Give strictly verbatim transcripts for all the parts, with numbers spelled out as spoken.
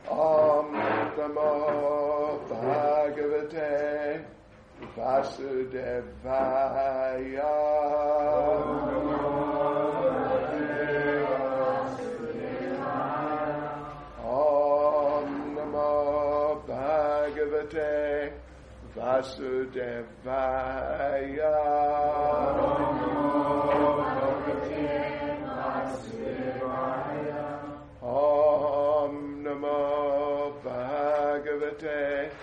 Om Namo Bhagavate Vasudevaya. Om Namo Bhagavate Vasudevaya. Om Namo Bhagavate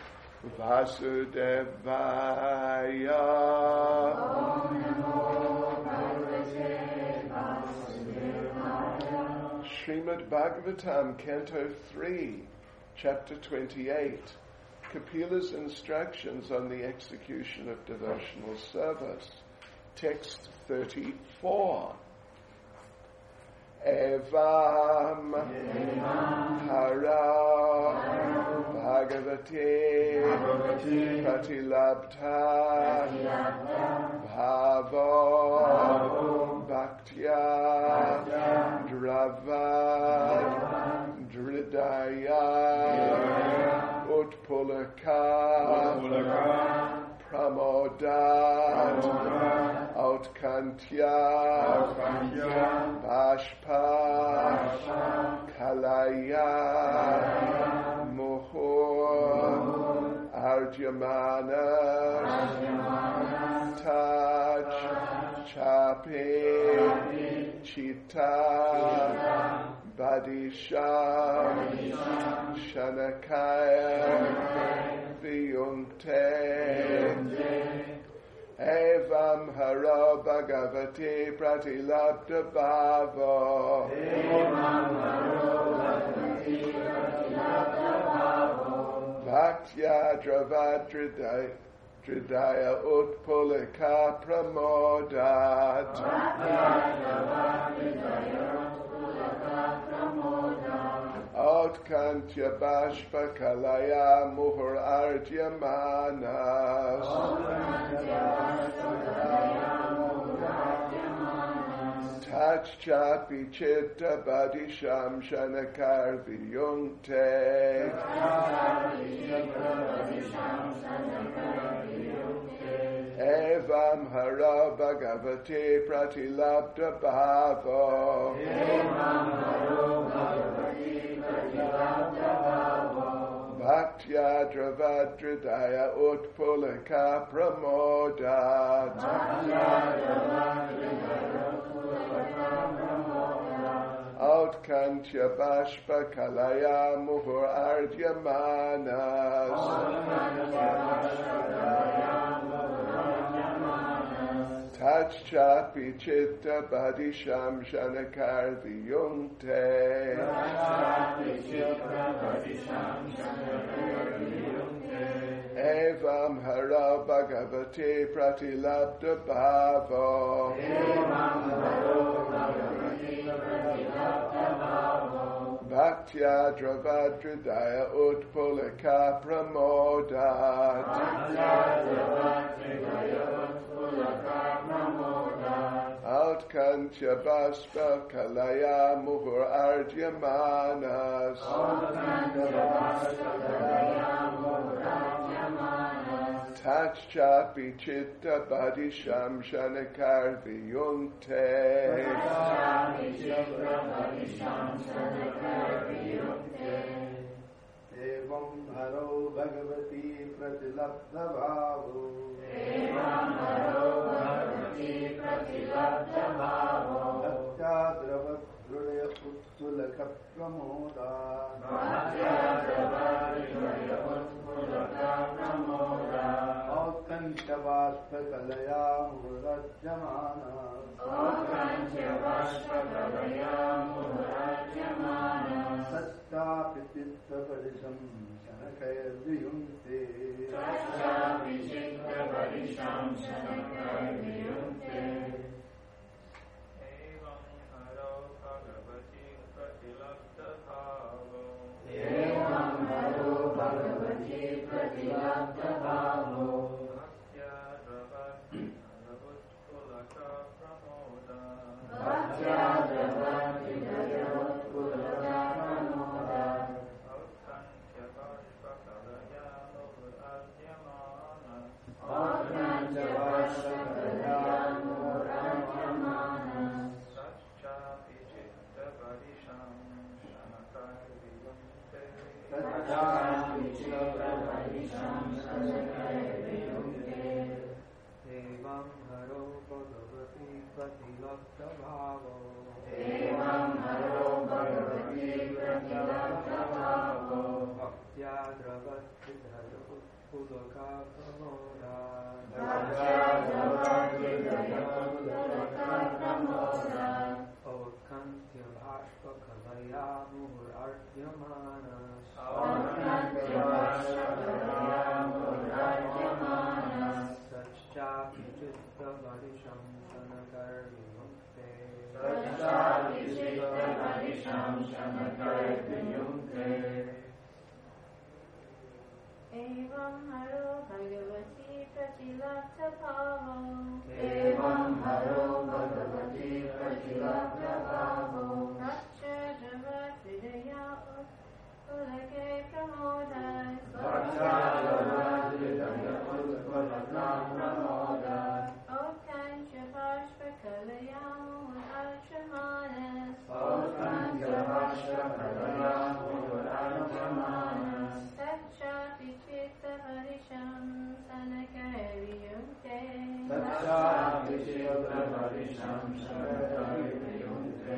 Vasudevaya. Srimad Bhagavatam, Canto three, Chapter twenty-eight. Kapila's instructions on the execution of devotional service. Text thirty-four. Evam Hara Bhagavate Pratilabdha Bhavo Bhaktya Dravad Dridaya Utpulaka Pramodat Autkantya Bashpa Kalaya Muhur Arjamanas Taj Chapi Chita Badisha Shanakaya Viyunkte Evam Hara Bhagavate Pratilabdha Bhavo Bhaktya Dravadridaya Dridaya Utpulika Pramodat Autkantya Bashpa Kalaya Muhur Arjamanas Tach Chapi Chitta Badisham Shanakar Viyunkte Evam Hara Bhagavate Pratilabdha Bhavo Bhaktya Dravadridaya Utpulika Pramodat Autkantya Bashpa Kalaya Muhur Arjamanas Tach Chapi Chitta Badisham Shanakar Viyunkte Evam Hara Bhagavate Pratilabdha Bhavo Bhaktya Dravadridaya Utpulika Pramodat Autkantya Bashpa Kalaya Muhur Arjamanas Tach Chapi Chitta Badisham Shanakar Viyunkte Evam Haro Bhagavati Pratilabdha Bhavo Bhaktya Dravadridaya Utpulika Pramodat Autkantya Bashpa Kalaya Murajamana Satta Pititta Padisham Shanakaya Viyunkte Evam Haro Bhagavati Pratilabdha Bhavo Bhaktya Dravadridaya Utpulika Pramodat pratilapta bhavo. Evam haro bhagavati pratilapta bhavo. Bhaktya dravatridhaya utpulaka pramoda. Bhaktya dravatridhaya utpulaka pramoda. Avakantya bhashpa kalaya murartyamanas. Avakantya bhashpa kalaya murartyamanas. Satchapi chitta varisham sanakar vimukte. Satchapi chitta varisham sanakar vimukte. Evam haro bhagavati pratilapta bhavo. Evam haro bhagavati pratilapta bhavo. Bhaktya dravatridhaya utpulake pramodas. Bhaktya dravatridhaya utpulaka pramodas. Avakantya bhashpa kalaya murartyamanas. Avakantya bhashpa kalaya murartyamanas. Satchapi chitta varisham sanakar vimukte. Satchapi chitta varisham sanakar vimukte.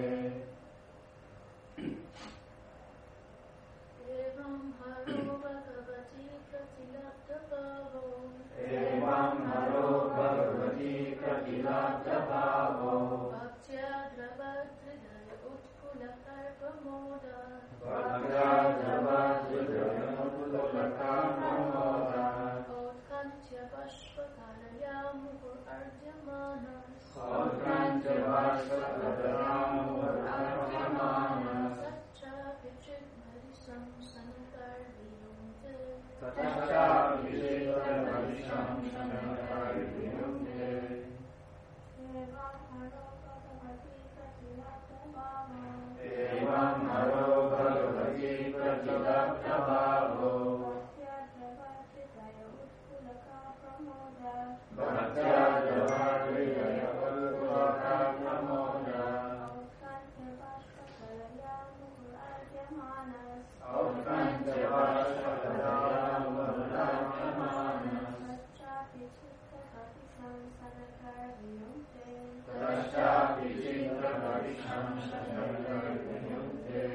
Evam haro bhagavati pratilapta bhavo. Evam haro bhagavati pratilapta bhavo. Bhaktya dravatridhaya utpulaka pramodas. Bhaktya dravatridhaya utpulaka pramodas. Avakantya bhashpa kalaya murartyamanas. Avakantya bhashpa kalaya murartyamanas. Satchapi chitta varisham sanakar vimukte. Satchapi chitta varisham sanakar vimukte. Evam haro bhagavati pratilapta bhavo. Evam haro bhagavati pratilapta bhavo. Bhaktya dravatridhaya utpulaka pramodas. Bhaktya dravatridhaya utpulaka pramodas. Avakantya bhashpa kalaya murartyamanas. Avakantya bhashpa kalaya murartyamanas. Satchapi chitta varisham sanakar vimukte. Satchapi chitta varisham sanakar vimukte.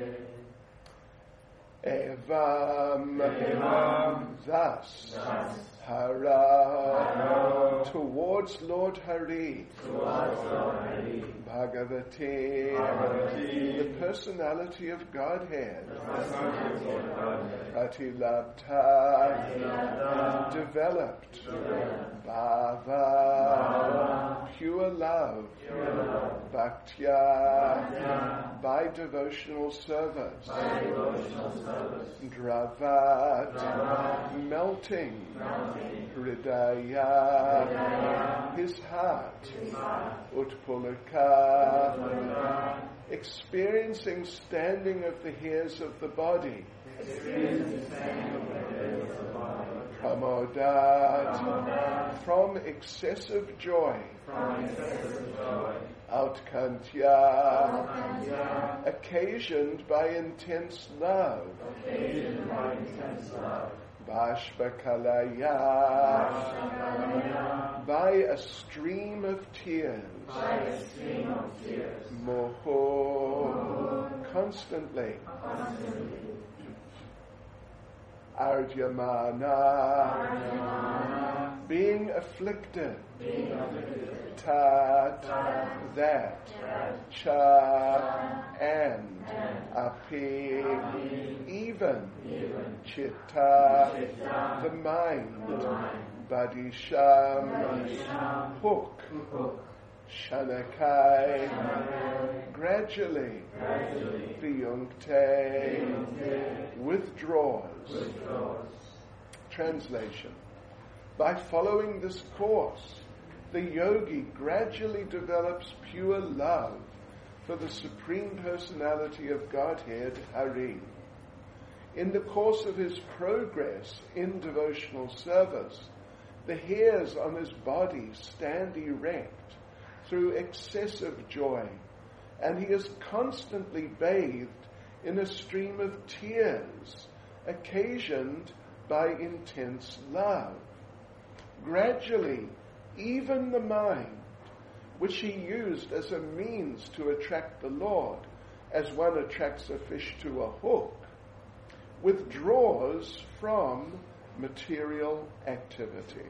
Evam, Evam, thus, thus, hara, hara, towards Lord Hari, towards Lord Hari, Bhagavati, Bhagavati, the personality of Godhead, personality of Godhead, Pratilapta, Pratilapta, developed, developed, Bhava, Bhava, pure love, pure love, Bhaktya, Bhaktya, by devotional service, by devotional service, Dravat, Dravat, melting, melting, Hridaya, Hridaya, his heart, his heart, Utpulaka, Utpulaka, experiencing standing of the hairs of the body, experiencing standing of the hairs of the body, Pramodat, Pramodat, from excessive joy, from excessive joy, Outkantya, Outkantya, occasioned by intense love, occasioned by intense love, Bashpakalaya, Bhashpakalaya, by a stream of tears, by a stream of tears, Moho, constantly, constantly, Arjamana, Arjamana, being afflicted, being afflicted, Tat, Tat, that, that, Cha, and, and, Api, Api, even, even, Chitta, Chitta, the mind, the mind, Badisham, Badisham, hook, hook, Shanakai, Shanakai, gradually, gradually, Viyunkte, Viyunkte, withdraws. withdraws. Translation. By following this course, the yogi gradually develops pure love for the Supreme Personality of Godhead, Hari. In the course of his progress in devotional service, the hairs on his body stand erect through excessive joy, and he is constantly bathed in a stream of tears occasioned by intense love. Gradually, even the mind, which he used as a means to attract the Lord, as one attracts a fish to a hook, withdraws from material activity.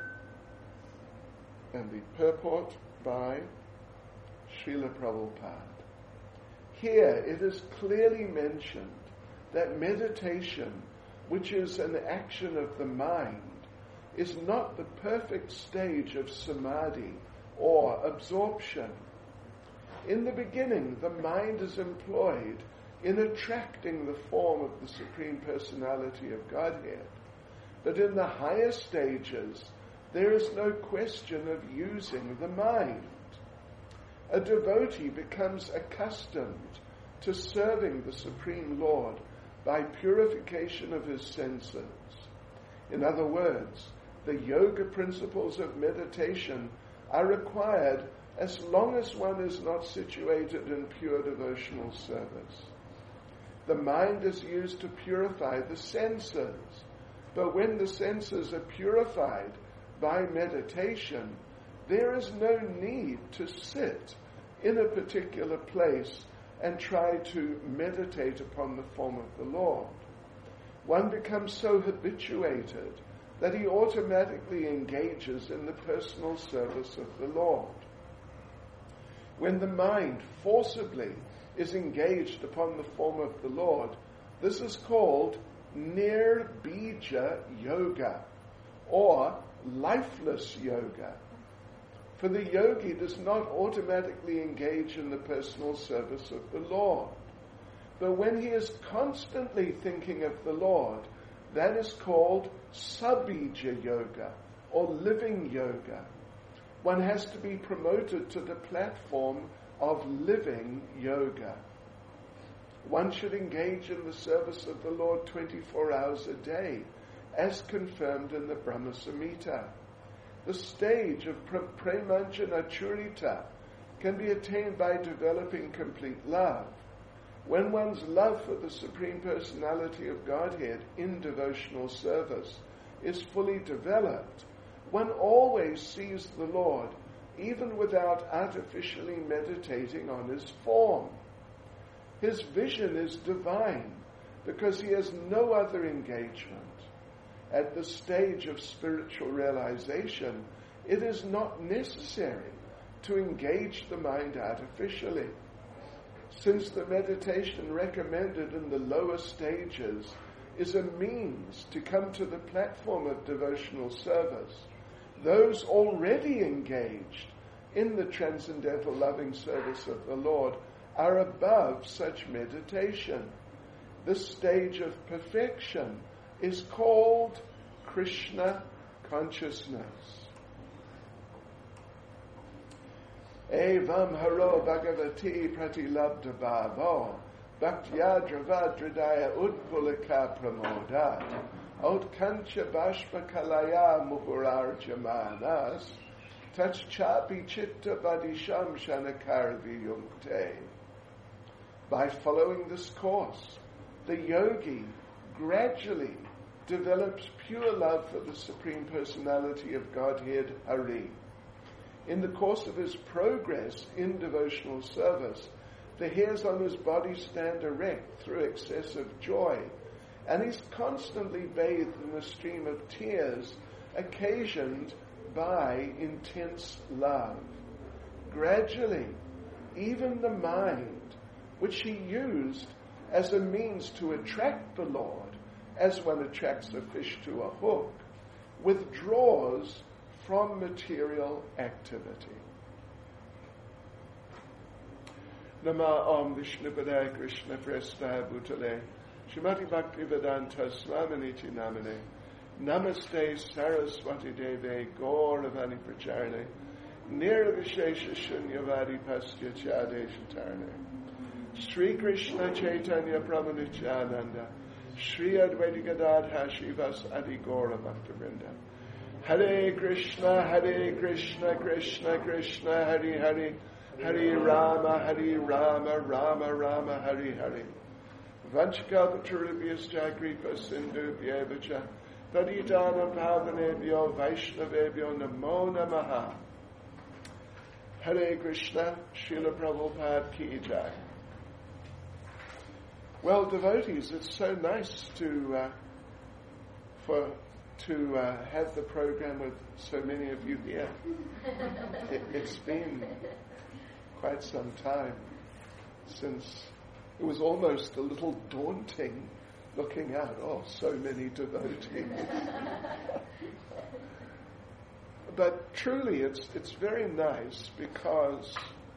And the purport by Srila Prabhupada. Here it is clearly mentioned that meditation, which is an action of the mind, is not the perfect stage of samadhi or absorption. In the beginning, the mind is employed in attracting the form of the Supreme Personality of Godhead. But in the higher stages, there is no question of using the mind. A devotee becomes accustomed to serving the Supreme Lord by purification of his senses. In other words, the yoga principles of meditation are required as long as one is not situated in pure devotional service. The mind is used to purify the senses, but when the senses are purified by meditation, there is no need to sit in a particular place and try to meditate upon the form of the Lord. One becomes so habituated that he automatically engages in the personal service of the Lord. When the mind forcibly is engaged upon the form of the Lord, this is called Nirbija Yoga, or lifeless yoga. For the yogi does not automatically engage in the personal service of the Lord. But when he is constantly thinking of the Lord, that is called Sabija Yoga, or living yoga. One has to be promoted to the platform of living yoga. One should engage in the service of the Lord twenty-four hours a day, as confirmed in the Brahma Samhita. The stage of Premanjana Churita can be attained by developing complete love. When one's love for the Supreme Personality of Godhead in devotional service is fully developed, one always sees the Lord, even without artificially meditating on his form. His vision is divine because he has no other engagement. At the stage of spiritual realization, it is not necessary to engage the mind artificially. Since the meditation recommended in the lower stages is a means to come to the platform of devotional service, those already engaged in the transcendental loving service of the Lord are above such meditation. This stage of perfection is called Krishna consciousness. Evam haro bhagavati pratilabdha bhavo bhaktya dravadridaya udpulaka pramodat outkancha bashpa kalaya muhurarjamanas tachchapi chitta vadisham shanakar viyumte. By following this course, the yogi gradually develops pure love for the Supreme Personality of Godhead, Hari. In the course of his progress in devotional service, the hairs on his body stand erect through excessive joy, and he's constantly bathed in a stream of tears occasioned by intense love. Gradually, even the mind, which he used as a means to attract the Lord, as one attracts a fish to a hook, withdraws from material activity. Nama Om Vishnupadaya Krishna Prestaya Bhutale Shrimati Bhaktivedanta Swaminiti Namane Namaste Saraswati Deve Gauravani Pracharne Nirvishesha Shunyavadi Pastya Chadeshatarne Sri Krishna Chaitanya Prabhu Shri Advaita Gadadha Shivas Adi Gaura Bhaktivinoda Hare Krishna Hare Krishna Krishna Krishna Hare Hare Hare Rama Hare Rama Rama Rama Hare Hare Vanchakapaturibhyascha Kripa Sindhu Bhyevacha Paditana Pavanebhyo Vaishnavebhyo Namo Namaha. Hare Krishna, Srila Prabhupada Ki Jai. Well, devotees, it's so nice to uh, for to uh, have the program with so many of you here. It, it's been quite some time since it was almost a little daunting looking out. Oh, so many devotees. But truly, it's it's very nice because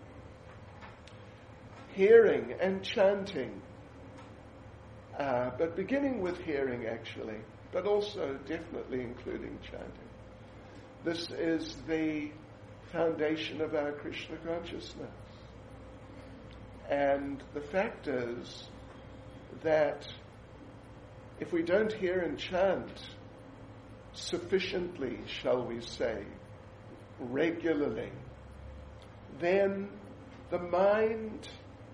hearing and chanting, uh, but beginning with hearing actually, but also definitely including chanting. This is the foundation of our Krishna consciousness. And the fact is that if we don't hear and chant sufficiently, shall we say, regularly, then the mind,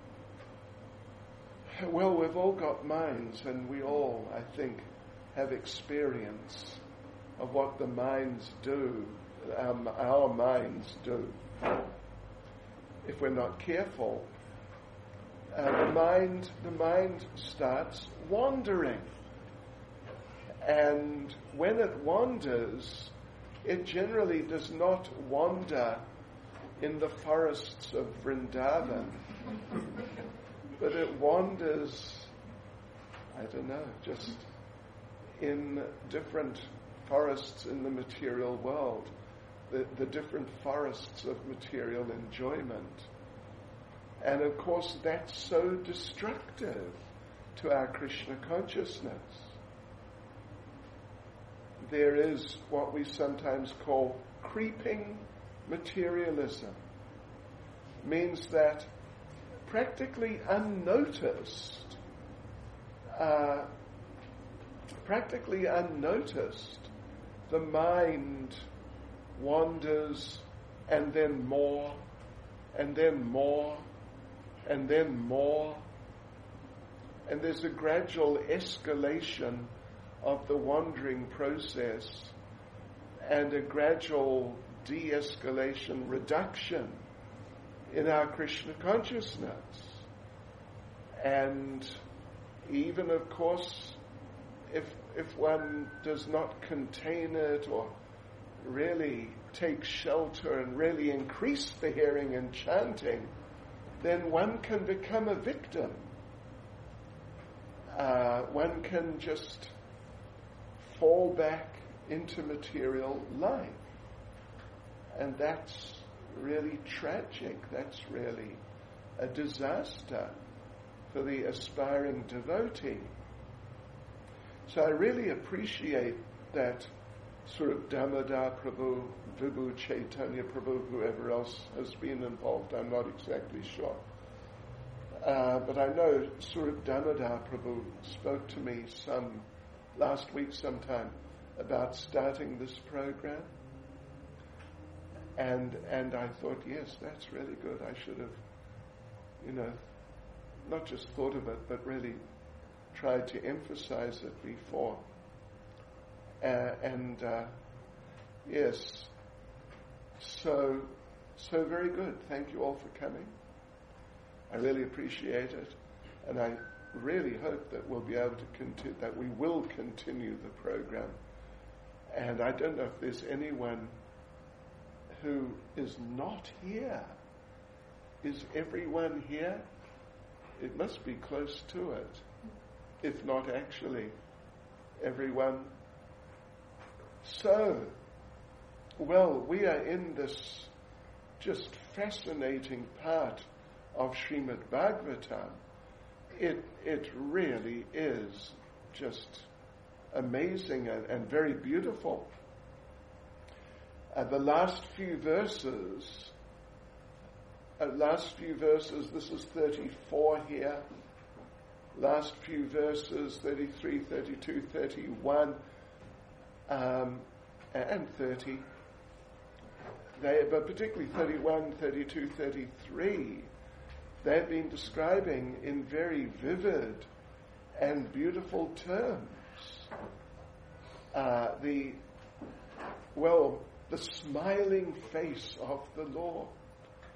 well, we've all got minds, and we all, I think, have experience of what the minds do, um, our minds do. If we're not careful, uh, the mind, the mind starts wandering. And when it wanders, it generally does not wander in the forests of Vrindavan, but it wanders, I don't know, just in different forests in the material world, the, the different forests of material enjoyment. And of course, that's so destructive to our Krishna consciousness. There is what we sometimes call creeping materialism. Means that practically unnoticed, uh, practically unnoticed, the mind wanders, and then more, and then more, and then more. And there's a gradual escalation of the wandering process and a gradual de-escalation, reduction in our Krishna consciousness. And even, of course, if if one does not contain it or really take shelter and really increase the hearing and chanting, then one can become a victim. Uh, one can just fall back into material life. And that's really tragic. That's really a disaster for the aspiring devotee. So I really appreciate that sort of Damodar Prabhu, Vibhu Chaitanya Prabhu, whoever else has been involved, I'm not exactly sure. Uh, but I know Surat Damodar Prabhu spoke to me some last week sometime about starting this program. And and I thought, yes, that's really good. I should have, you know, not just thought of it, but really tried to emphasize it before. Uh, and uh, yes, so so very good. Thank you all for coming. I really appreciate it, and I really hope that we'll be able to continue, that we will continue the program. And I don't know if there's anyone who is not here. Is everyone here? It must be close to it, if not actually everyone. So, well, we are in this just fascinating part of Srimad Bhagavatam. It it really is just amazing and, and very beautiful. Uh, the last few verses, uh, last few verses, this is thirty-four here, last few verses, thirty-three, thirty-two, thirty-one, um, and thirty, they, but particularly thirty-one, thirty-two, thirty-three, they've been describing in very vivid and beautiful terms uh, the, well, the smiling face of the Lord.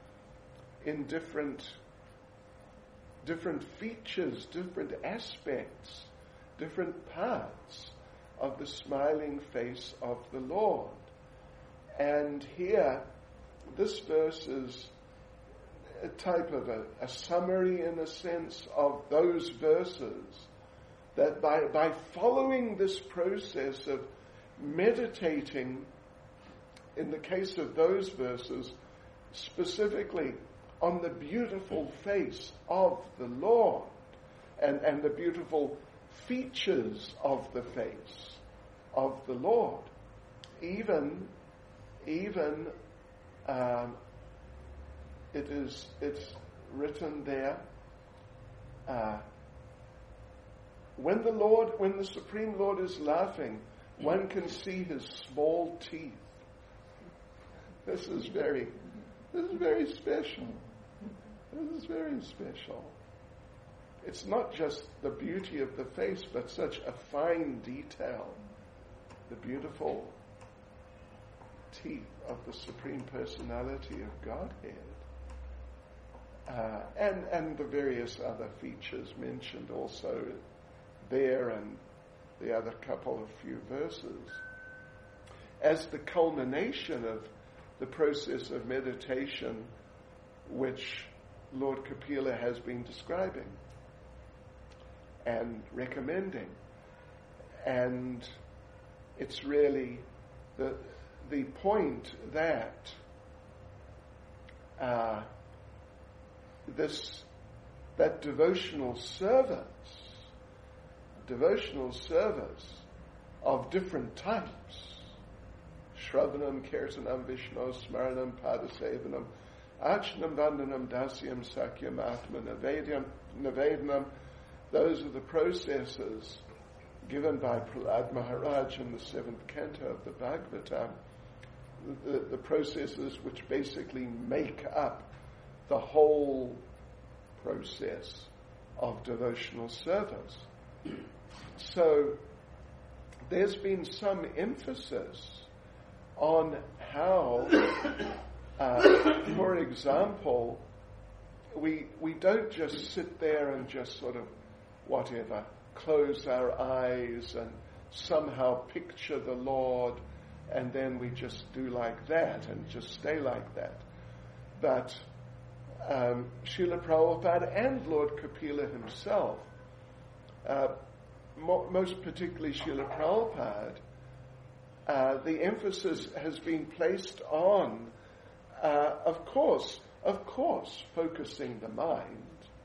in different, different features, different aspects, different parts of the smiling face of the Lord. And here, this verse is a type of a, a summary, in a sense, of those verses, that by, by following this process of meditating, in the case of those verses, specifically on the beautiful face of the Lord and, and the beautiful features of the face of the Lord, even, even um, it is it's written there, uh, when the Lord, when the Supreme Lord is laughing, one can see his small teeth. This is very, this is very special. This is very special. It's not just the beauty of the face, but such a fine detail. The beautiful teeth of the Supreme Personality of Godhead. Uh, and, and the various other features mentioned also there and the other couple of few verses. As the culmination of the process of meditation which Lord Kapila has been describing and recommending. And it's really the the point that uh, this that devotional service, devotional service of different types, Shravanam, Kirtanam, Vishnu, Smaranam, Padasevanam, Archanam, Vandanam, Dasyam, Sakyam, Atma, Navedam, Navedanam, those are the processes given by Prahlad Maharaj in the seventh canto of the Bhagavatam, the, the processes which basically make up the whole process of devotional service. So there's been some emphasis on how, uh, for example, we we don't just sit there and just sort of whatever, close our eyes and somehow picture the Lord, and then we just do like that and just stay like that. But um, Srila Prabhupada and Lord Kapila himself, uh, mo- most particularly Srila Prabhupada, uh, the emphasis has been placed on, uh, of course, of course, focusing the mind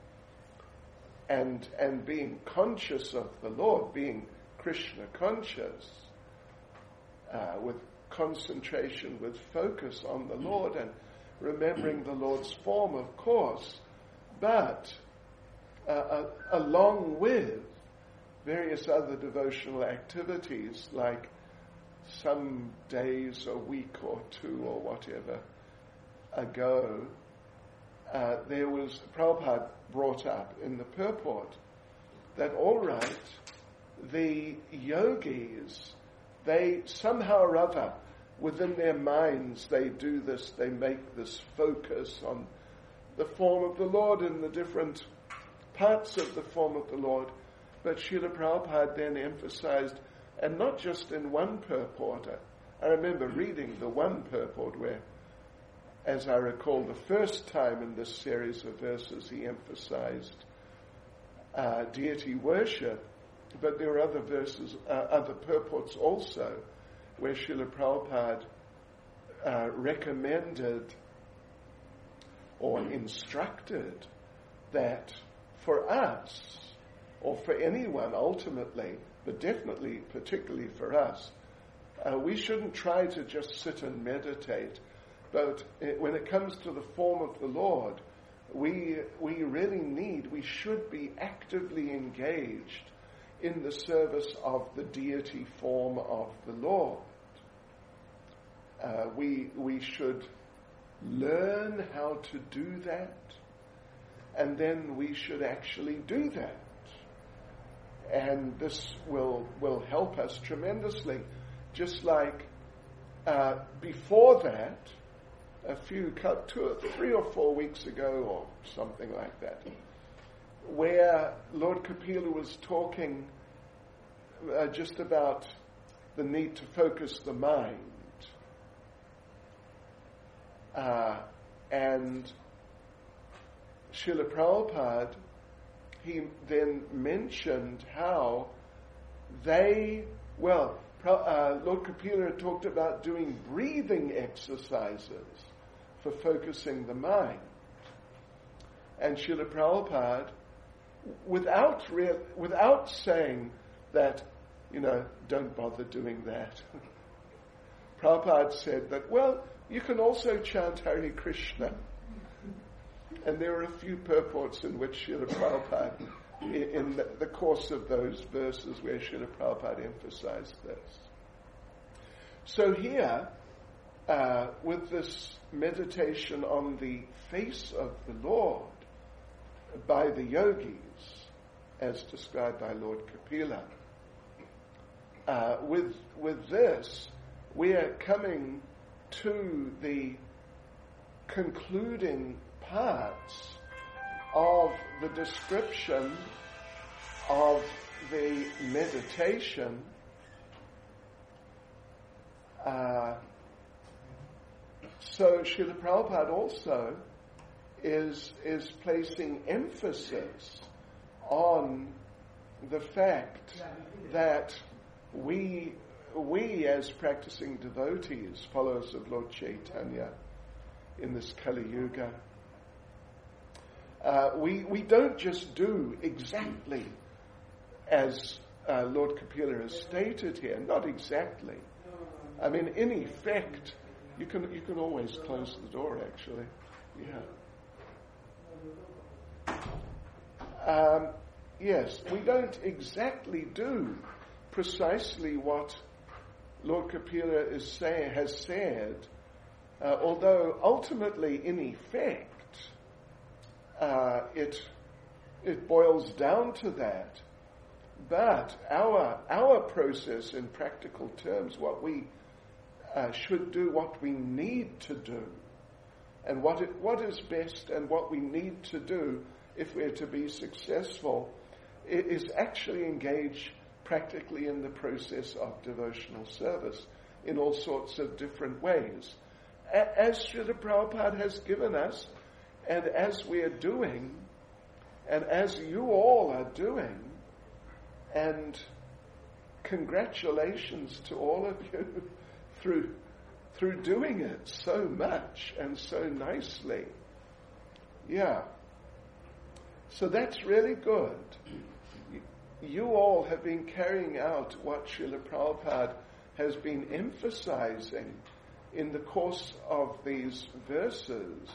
and and being conscious of the Lord, being Krishna conscious, uh, with concentration, with focus on the Lord and remembering the Lord's form, of course, but uh, uh, along with various other devotional activities, like some days, a week or two or whatever ago, uh, there was, Prabhupada brought up in the purport that, all right, the yogis, they somehow or other, within their minds, they do this, they make this focus on the form of the Lord and the different parts of the form of the Lord. But Srila Prabhupada then emphasized, and not just in one purport. I remember reading the one purport where, as I recall, the first time in this series of verses he emphasized uh, deity worship, but there were other verses, uh, other purports also, where Srila Prabhupada uh, recommended or instructed that for us, or for anyone ultimately, but definitely, particularly for us, uh, we shouldn't try to just sit and meditate. But it, when it comes to the form of the Lord, we we really need, we should be actively engaged in the service of the deity form of the Lord. Uh, we we should learn how to do that, and then we should actually do that. And this will will help us tremendously. Just like uh, before that, a few, two, three or four weeks ago or something like that, where Lord Kapila was talking uh, just about the need to focus the mind. Uh, and Srila Prabhupada, he then mentioned how they, well, uh, Lord Kapila talked about doing breathing exercises for focusing the mind. And Srila Prabhupada, without real, without saying that, you know, don't bother doing that, Prabhupada said that, well, you can also chant Hare Krishna. And there are a few purports in which Srila Prabhupada, in the, the course of those verses where Srila Prabhupada emphasized this. So here, uh, with this meditation on the face of the Lord by the yogis, as described by Lord Kapila, uh, with with this, we are coming to the concluding parts of the description of the meditation. Uh, so Srila Prabhupada also is is placing emphasis on the fact that we we as practicing devotees, followers of Lord Chaitanya in this Kali Yuga, uh, we we don't just do exactly as uh, Lord Kapila has stated here. Not exactly. I mean, in effect, you can you can always close the door. Actually, yeah. Um, yes, we don't exactly do precisely what Lord Kapila is say, has said, uh, although ultimately, in effect, uh, it it boils down to that. But our our process, in practical terms, what we uh, should do, what we need to do, and what it, what is best, and what we need to do if we're to be successful, is actually engage practically in the process of devotional service in all sorts of different ways. As Srila Prabhupada has given us, and as we are doing, and as you all are doing, and congratulations to all of you through through doing it so much and so nicely. Yeah. So that's really good. You all have been carrying out what Srila Prabhupada has been emphasizing in the course of these verses.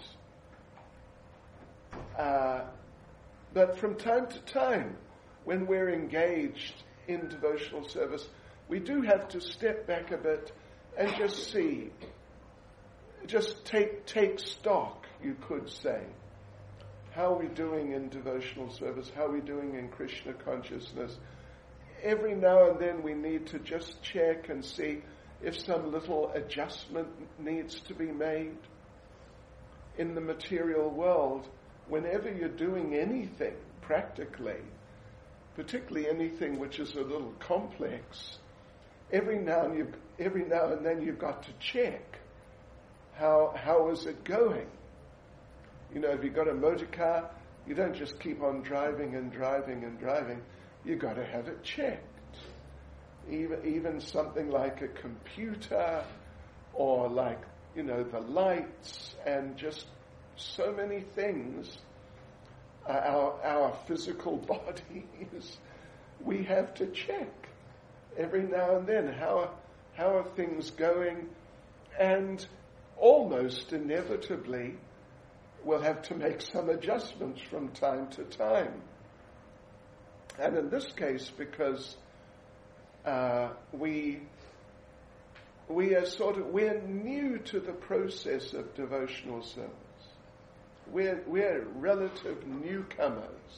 Uh, but from time to time, when we're engaged in devotional service, we do have to step back a bit and just see, just take take stock, you could say. How are we doing in devotional service? How are we doing in Krishna consciousness? Every now and then we need to just check and see if some little adjustment needs to be made. In the material world, whenever you're doing anything practically, particularly anything which is a little complex, every now and, you've, every now and then you've got to check how how is it going. You know, if you've got a motor car, you don't just keep on driving and driving and driving. You've got to have it checked. Even, even something like a computer or like, you know, the lights and just so many things, uh, our, our physical bodies, we have to check every now and then. How are, how are things going? And almost inevitably, we'll have to make some adjustments from time to time. And in this case, because uh, we we are sort of we're new to the process of devotional service. We're we're relative newcomers.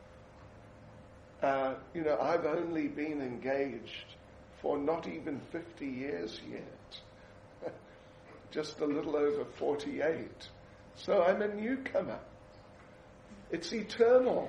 Uh, you know, I've only been engaged for not even fifty years yet. just a little over forty-eight. So I'm a newcomer. It's eternal.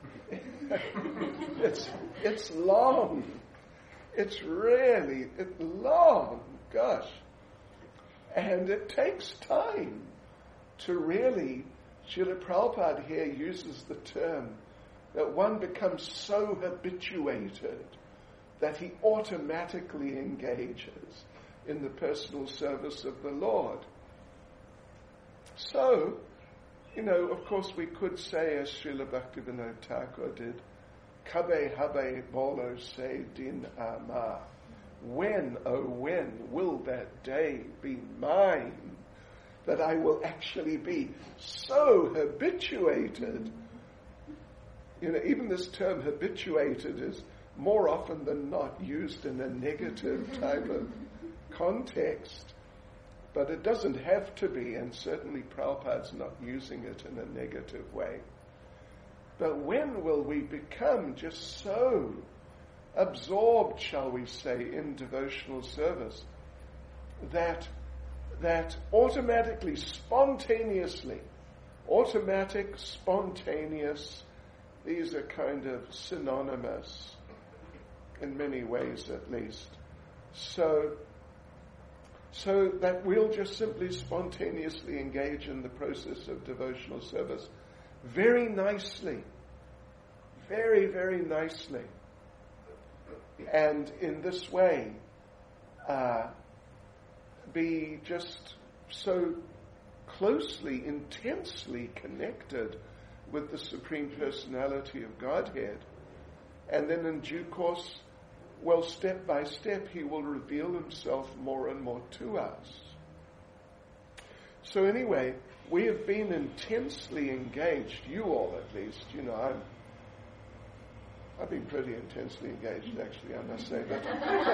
it's it's long. It's really it's long. Gosh. And it takes time to really, Srila Prabhupada here uses the term that one becomes so habituated that he automatically engages in the personal service of the Lord. So, you know, of course we could say, as Srila Bhaktivinoda Thakur did, Kabe habe bolo se din ama. When, oh when, will that day be mine that I will actually be so habituated? You know, even this term habituated is more often than not used in a negative type of context. But it doesn't have to be, and certainly Prabhupada's not using it in a negative way. But when will we become just so absorbed, shall we say, in devotional service that that automatically, spontaneously, automatic, spontaneous, these are kind of synonymous in many ways at least. So So that we'll just simply spontaneously engage in the process of devotional service very nicely, very, very nicely. And in this way, uh, be just so closely, intensely connected with the Supreme Personality of Godhead. And then in due course, well, step by step, he will reveal himself more and more to us. So anyway, we have been intensely engaged, you all at least. You know, I'm, I've been pretty intensely engaged, actually, I must say. But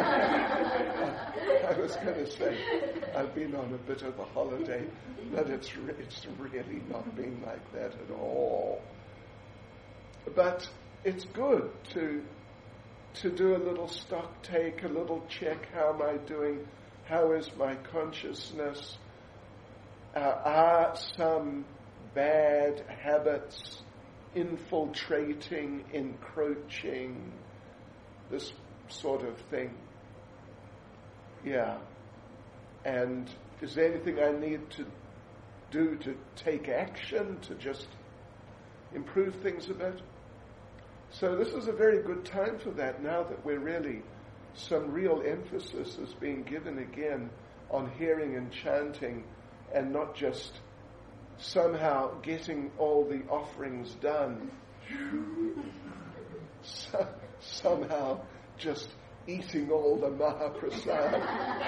I was going to say, I've been on a bit of a holiday, but it's, re- it's really not been like that at all. But it's good to... to do a little stock take, a little check, how am I doing, how is my consciousness, uh, are some bad habits infiltrating, encroaching, this sort of thing. Yeah. And is there anything I need to do to take action, to just improve things a bit? So this is a very good time for that now that we're really, some real emphasis is being given again on hearing and chanting and not just somehow getting all the offerings done. So, somehow just eating all the Mahaprasad.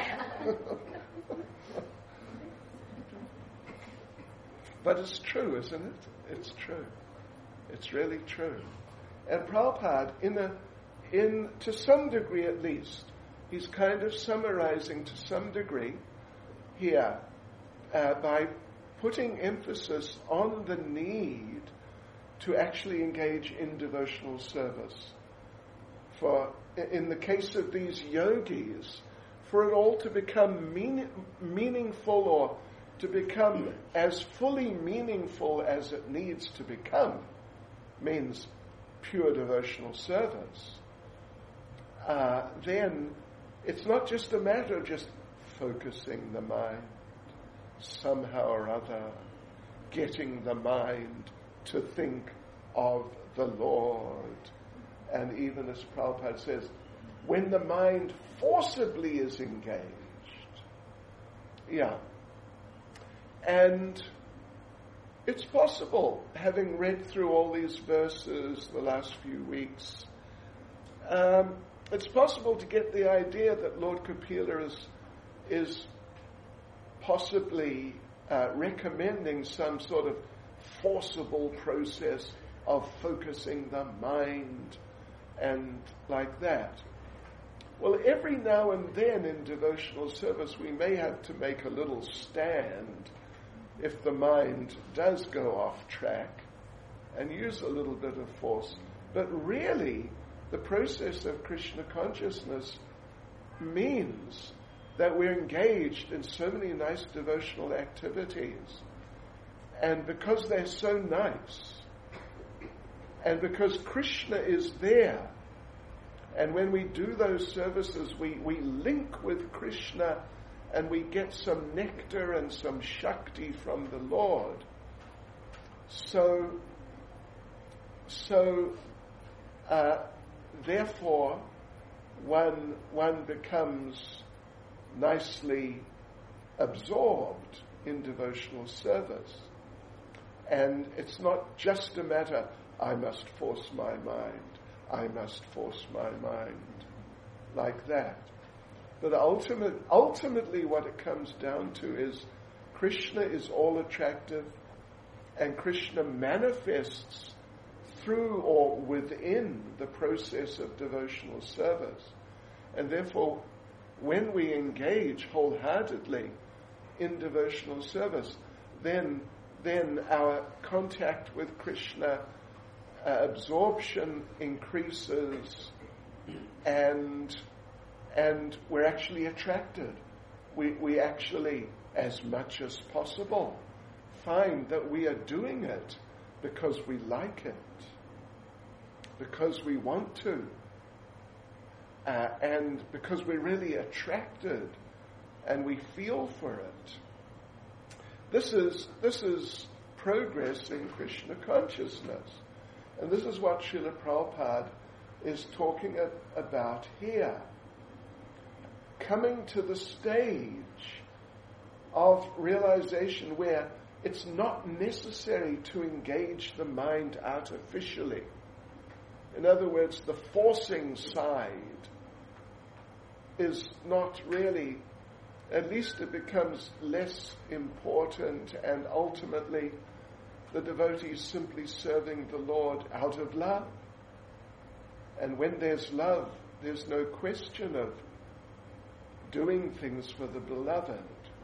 But it's true, isn't it? It's true. It's really true. And Prabhupada, in a, in to some degree at least, he's kind of summarizing to some degree here uh, by putting emphasis on the need to actually engage in devotional service. For in the case of these yogis, for it all to become mean, meaningful or to become as fully meaningful as it needs to become, means pure devotional service, uh, then it's not just a matter of just focusing the mind somehow or other, getting the mind to think of the Lord. And even as Prabhupada says, when the mind forcibly is engaged, yeah. And it's possible, having read through all these verses the last few weeks, um, it's possible to get the idea that Lord Kapila is, is possibly uh, recommending some sort of forcible process of focusing the mind and like that. Well, every now and then in devotional service we may have to make a little stand if the mind does go off track and use a little bit of force. But really, the process of Krishna consciousness means that we're engaged in so many nice devotional activities. And because they're so nice, and because Krishna is there, and when we do those services, we, we link with Krishna and we get some nectar and some Shakti from the Lord. So, so uh, therefore, one, one becomes nicely absorbed in devotional service. And it's not just a matter, I must force my mind, I must force my mind, like that. But ultimate, ultimately what it comes down to is Krishna is all attractive, and Krishna manifests through or within the process of devotional service. And therefore, when we engage wholeheartedly in devotional service, then then our contact with Krishna, uh, absorption increases, and and we're actually attracted. We we actually, as much as possible, find that we are doing it because we like it, because we want to, uh, and because we're really attracted and we feel for it. This is this is progress in Krishna consciousness. And this is what Srila Prabhupada is talking about here. Coming to the stage of realization where it's not necessary to engage the mind artificially. In other words, the forcing side is not really, at least it becomes less important, and ultimately the devotee is simply serving the Lord out of love. And when there's love, there's no question of doing things for the beloved.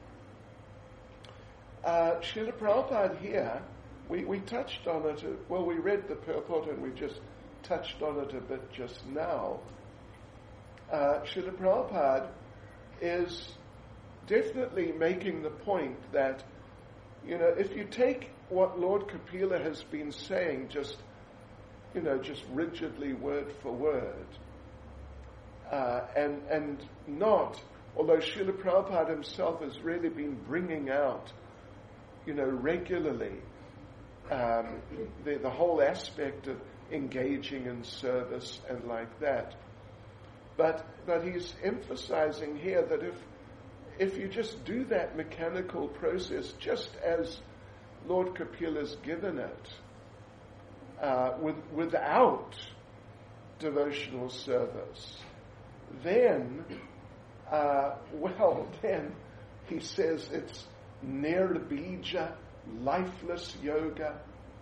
Uh, Srila Prabhupada here, we, we touched on it, well, we read the purport and we just touched on it a bit just now. Uh, Srila Prabhupada is definitely making the point that, you know, if you take what Lord Kapila has been saying just, you know, just rigidly word for word, uh, and and not, although Srila Prabhupada himself has really been bringing out, you know, regularly um, the, the whole aspect of engaging in service and like that. But but he's emphasizing here that if if you just do that mechanical process just as Lord Kapila's given it, uh, with, without devotional service, then, uh, well, then he says it's nirbija, lifeless yoga.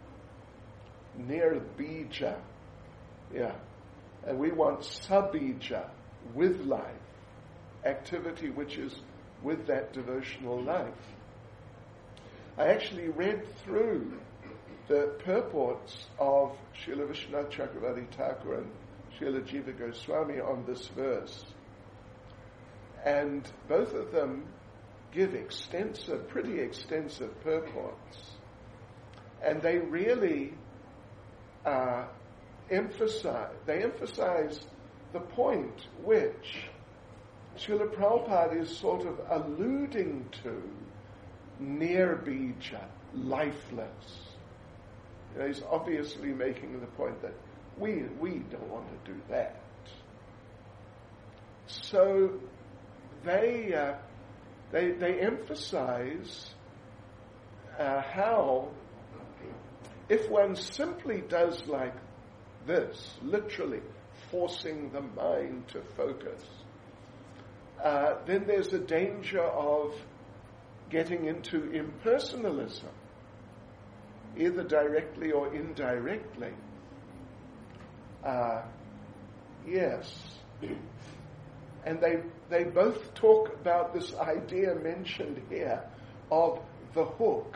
Nirbija, yeah. And we want sabija, with life, activity which is with that devotional life. I actually read through the purports of Srila Vishwanath Chakravarti Thakur and Srila Jiva Goswami on this verse. And both of them give extensive, pretty extensive purports. And they really uh, emphasize, they emphasize the point which Srila Prabhupada is sort of alluding to, nirbija, lifeless. You know, he's obviously making the point that we we don't want to do that. So they uh, they they emphasize uh, how if one simply does like this, literally forcing the mind to focus, uh, then there's a danger of getting into impersonalism, either directly or indirectly. Uh, yes. And they they both talk about this idea mentioned here of the hook.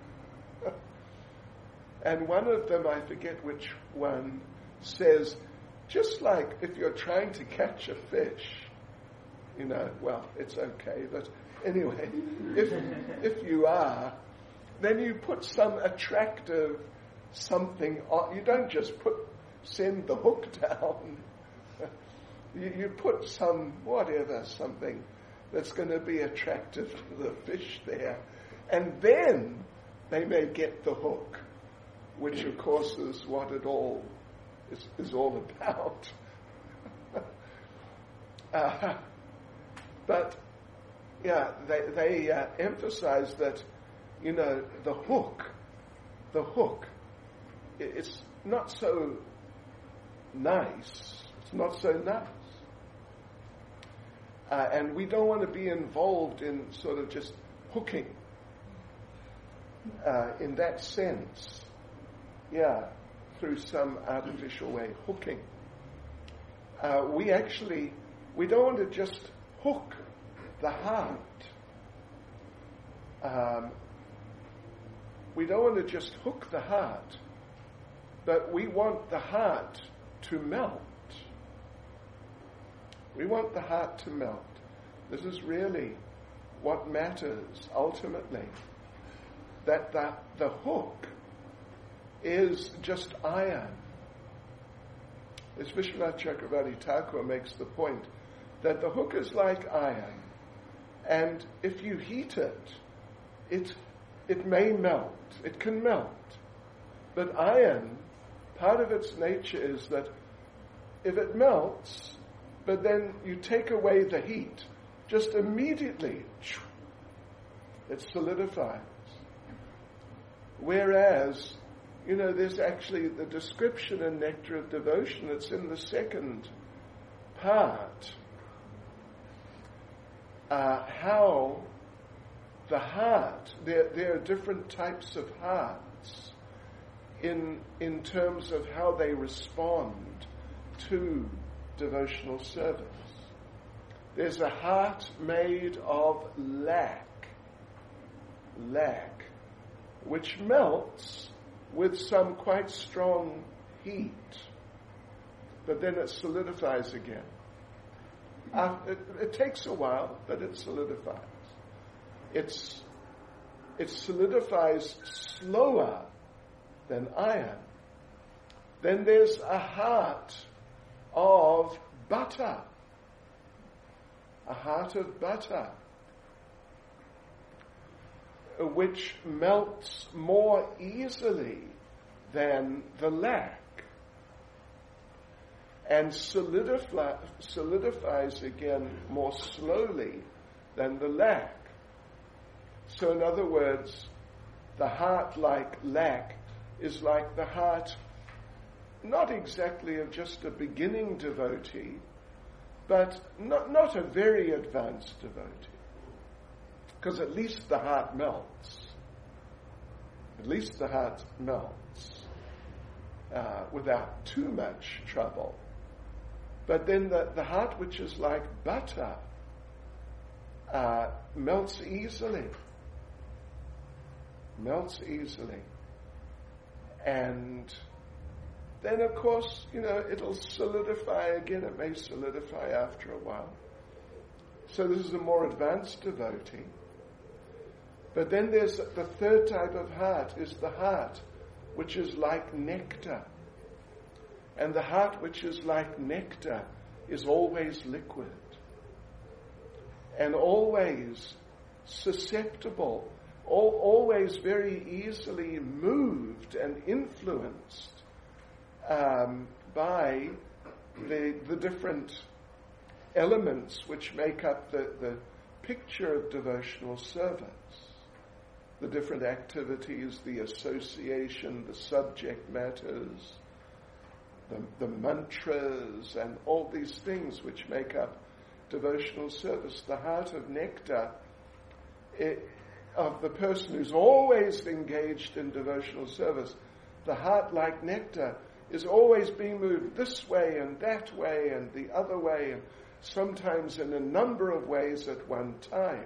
And one of them, I forget which one, says, just like if you're trying to catch a fish, you know, well, it's okay. But anyway, if if you are, then you put some attractive something on. You don't just put send the hook down. you, you put some whatever something that's going to be attractive to the fish there, and then they may get the hook, which of course is what it all is, is all about. uh, but yeah, they they uh, emphasize that, you know, the hook, the hook, it, it's not so nice. It's not so nice. Uh, and we don't want to be involved in sort of just hooking uh, in that sense. Yeah, through some artificial way, hooking. Uh, we actually, we don't want to just hook the heart. Um, we don't want to just hook the heart, but we want the heart to melt. We want the heart to melt. This is really what matters ultimately. That the, the hook is just iron. As Vishwanath Chakravarti Thakur makes the point that the hook is like iron, and if you heat it, it it may melt. It can melt. But iron, part of its nature is that if it melts, but then you take away the heat, just immediately it solidifies. Whereas, you know, there's actually the description in Nectar of Devotion, it's in the second part, uh, how the heart, there, there are different types of hearts in in terms of how they respond to devotional service. There's a heart made of lac, lac, which melts with some quite strong heat, but then it solidifies again. Uh, it, it takes a while, but it solidifies. It's it solidifies slower than iron. Then there's a heart of butter, a heart of butter, which melts more easily than the lac and solidify, solidifies again more slowly than the lac. So in other words, the heart like lac is like the heart not exactly of just a beginning devotee, but not, not a very advanced devotee. Because at least the heart melts. At least the heart melts uh, without too much trouble. But then the, the heart which is like butter uh, melts easily. Melts easily. And then, of course, you know, it'll solidify again. It may solidify after a while. So this is a more advanced devotee. But then there's the third type of heart, is the heart which is like nectar. And the heart which is like nectar is always liquid and always susceptible, al- always very easily moved and influenced um, by the, the different elements which make up the, the picture of devotional service. The different activities, the association, the subject matters, the, the mantras, and all these things which make up devotional service. The heart of nectar, it, of the person who's always engaged in devotional service, the heart like nectar is always being moved this way and that way and the other way, and sometimes in a number of ways at one time.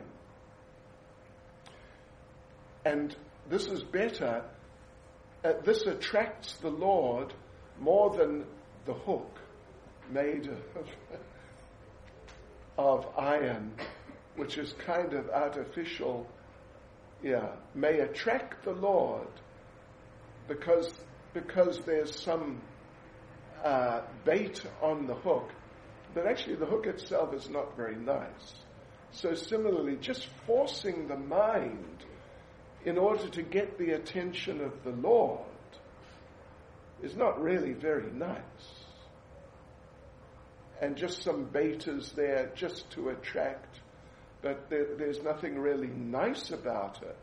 And this is better. Uh, this attracts the Lord more than the hook made of of iron, which is kind of artificial, yeah, may attract the Lord because because there's some uh, bait on the hook, but actually the hook itself is not very nice. So similarly, just forcing the mind in order to get the attention of the Lord is not really very nice. And just some bait is there just to attract, but there, there's nothing really nice about it.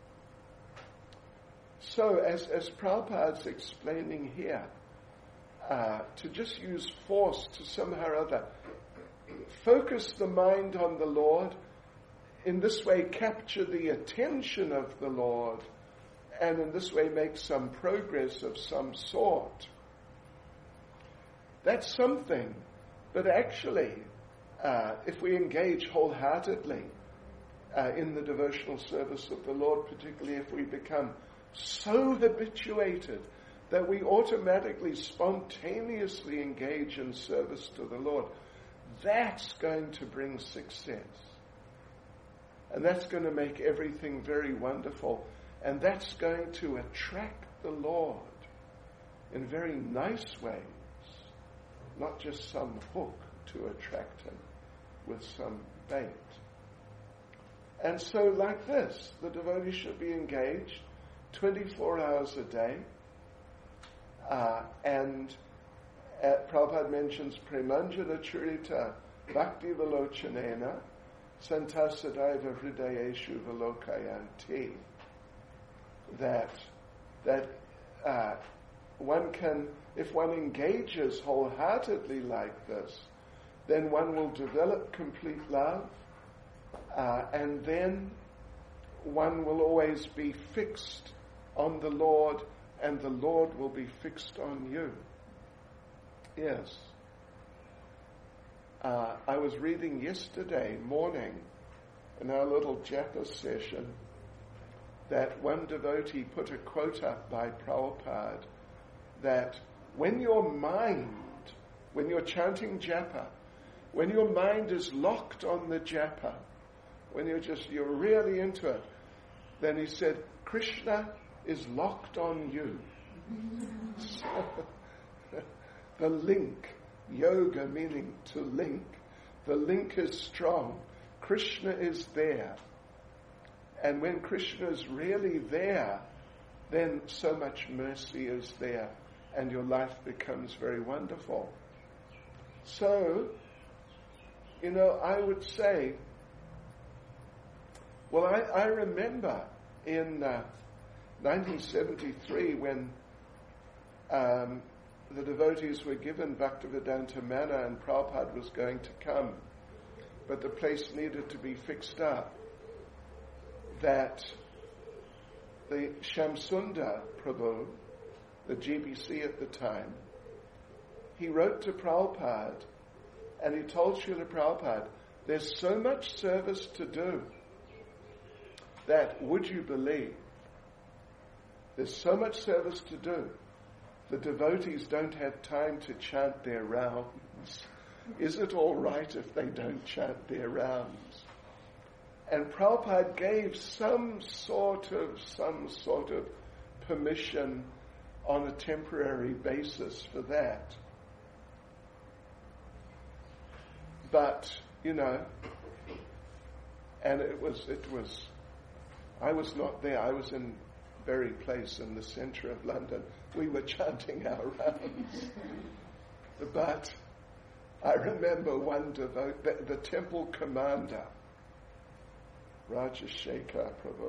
So as, as Prabhupada's explaining here, uh, to just use force to somehow or other focus the mind on the Lord, in this way capture the attention of the Lord, and in this way make some progress of some sort. That's something. But actually, uh, if we engage wholeheartedly uh, in the devotional service of the Lord, particularly if we become so habituated that we automatically, spontaneously engage in service to the Lord, that's going to bring success. And that's going to make everything very wonderful. And that's going to attract the Lord in very nice ways. Not just some hook to attract him with some bait. And so like this, the devotee should be engaged twenty-four hours a day. Uh, and uh, Prabhupada mentions Premanjana Charita Bhakti Velochanena Santasadaiva Hridayeshu Velokayanti. That, that uh, one can, if one engages wholeheartedly like this, then one will develop complete love, uh, and then one will always be fixed on the Lord, and the Lord will be fixed on you. Yes. Uh, I was reading yesterday morning in our little japa session that one devotee put a quote up by Prabhupada that when your mind, when you're chanting japa, when your mind is locked on the japa, when you're just, you're really into it, then he said, Krishna is locked on you. So, the link, yoga meaning to link, the link is strong. Krishna is there. And when Krishna is really there, then so much mercy is there, and your life becomes very wonderful. So, you know, I would say, well, I, I remember in uh, nineteen seventy-three when um, the devotees were given Bhaktivedanta Manna and Prabhupada was going to come, but the place needed to be fixed up, that the Shamsundar Prabhu, the G B C at the time, he wrote to Prabhupada and he told Srila Prabhupada, there's so much service to do that, would you believe, there's so much service to do, the devotees don't have time to chant their rounds. Is it all right if they don't chant their rounds? And Prabhupada gave some sort of, some sort of permission on a temporary basis for that. But, you know, and it was, it was, I was not there. I was in Berry Place in the centre of London. We were chanting our rounds. But I remember one devote, the, the temple commander, Rajashekar Prabhu,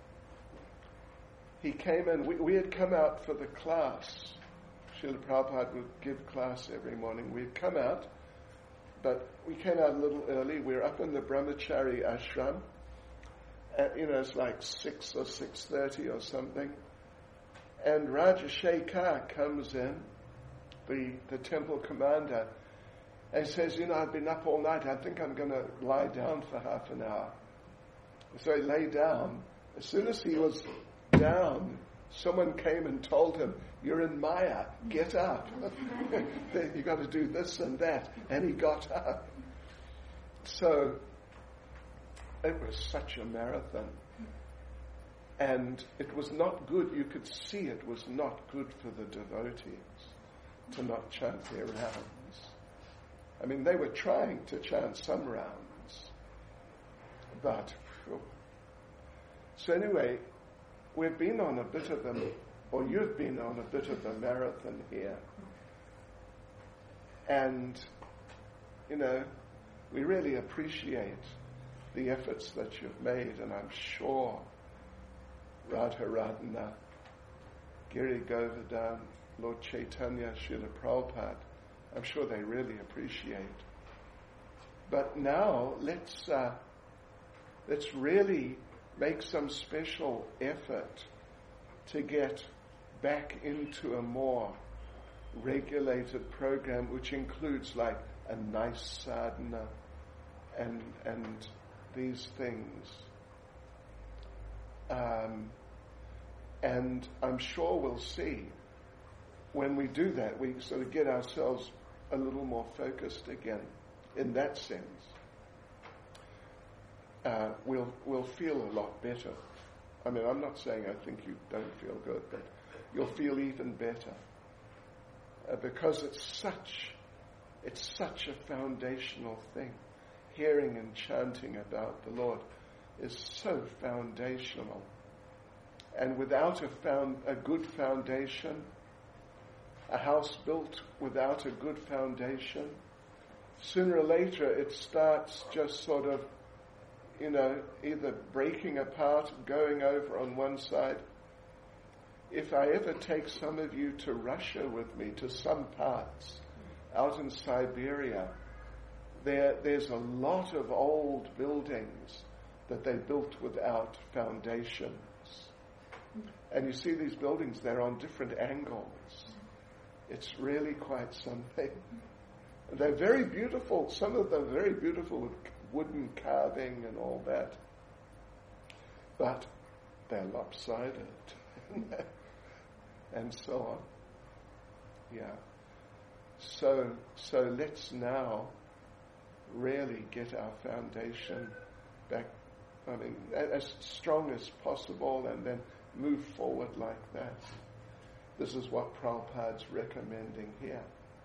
he came in, we, we had come out for the class. Srila Prabhupada would give class every morning. We had come out, but we came out a little early. We were up in the Brahmachari ashram. At, you know, it's like six or six thirty or something. And Rajashekar comes in, the, the temple commander, and says, you know, I've been up all night. I think I'm going to lie down for half an hour. So he lay down. As soon as he was down, someone came and told him, you're in Maya, get up. You've got to do this and that. And he got up. So it was such a marathon. And it was not good. You could see it was not good for the devotees to not chant their rounds. I mean, they were trying to chant some rounds. But, phew. So anyway, we've been on a bit of a, or you've been on a bit of a marathon here. And, you know, we really appreciate the efforts that you've made, and I'm sure Radharadhana, Giri Govardhan, Lord Chaitanya, Srila Prabhupada, I'm sure they really appreciate. But now let's uh, let's really make some special effort to get back into a more regulated program, which includes like a nice sadhana and and these things. Um, and I'm sure we'll see when we do that, we sort of get ourselves a little more focused again. In that sense, uh, we'll we'll feel a lot better. I mean, I'm not saying I think you don't feel good, but you'll feel even better uh, because it's such it's such a foundational thing. Hearing and chanting about the Lord is so foundational, and without a found a good foundation, a house built without a good foundation, sooner or later it starts just sort of, you know, either breaking apart, going over on one side. If I ever take some of you to Russia with me, to some parts, out in Siberia, there there's a lot of old buildings that they built without foundations. And you see these buildings, they're on different angles. It's really quite something. They're very beautiful. Some of them very beautiful with wooden carving and all that. But they're lopsided. And so on. Yeah. So, so let's now really get our foundation back, I mean, as strong as possible, and then move forward like that. This is what Prabhupada's recommending here.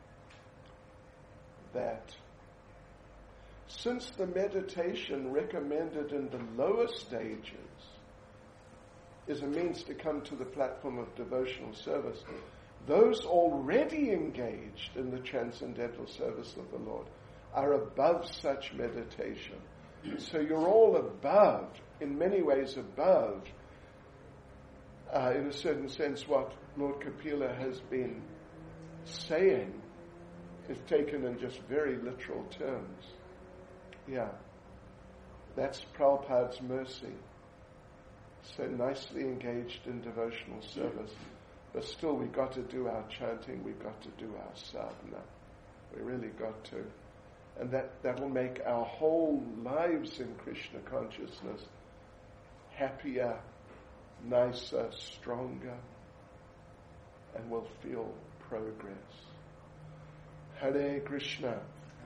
That since the meditation recommended in the lower stages is a means to come to the platform of devotional service, those already engaged in the transcendental service of the Lord are above such meditation. So you're all above, in many ways above, uh, in a certain sense, what Lord Kapila has been saying, if taken in just very literal terms. Yeah. That's Prabhupada's mercy. So nicely engaged in devotional service. But still we've got to do our chanting, we've got to do our sadhana. We really got to. And that, that will make our whole lives in Krishna consciousness happier, nicer, stronger, and we'll feel progress. Hare Krishna.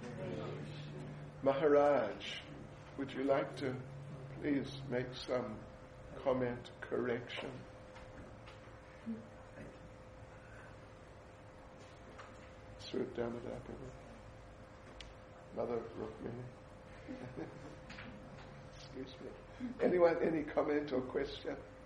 Maharaj, would you like to please make some comment, correction? Sweet Damadapa. Mother Rukmini. Excuse me. Anyone, any comment or question?